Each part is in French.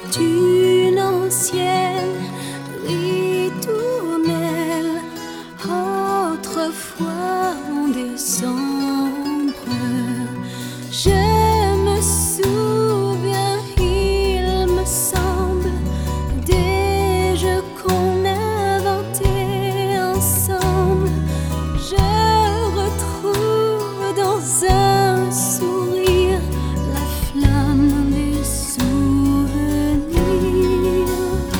d'une ancienne ritournelle. Autrefois en décembre, je me souviens, il me semble, des jeux qu'on inventait ensemble. Je retrouve dans un sourire la flamme des souvenirs.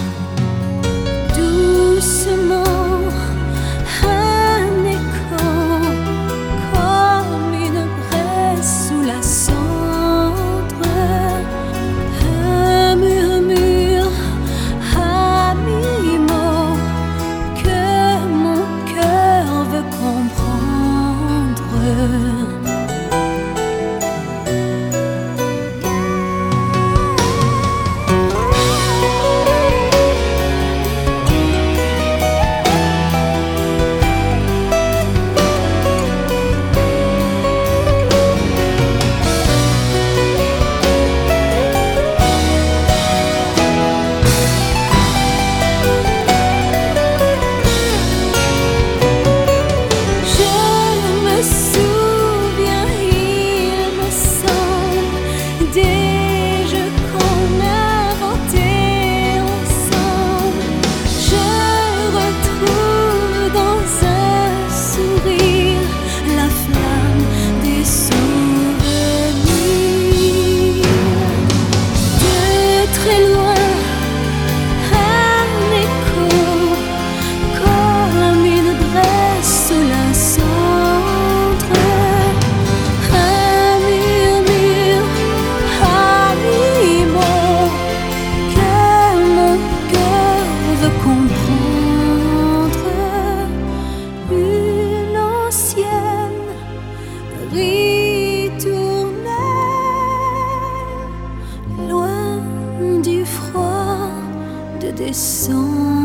Doucement, un écho, comme une braise sous la cendre, un murmure à mi-mot que mon cœur veut comprendre. Des jeux qu'on inventait ensemble, je retrouve dans un sourire la flamme des souvenirs. De très loin, un écho, comme une braise sous la cendre, un murmure à mi-mot que mon cœur veut comprendre. Une ancienne ritournelle, loin du froid de décembre.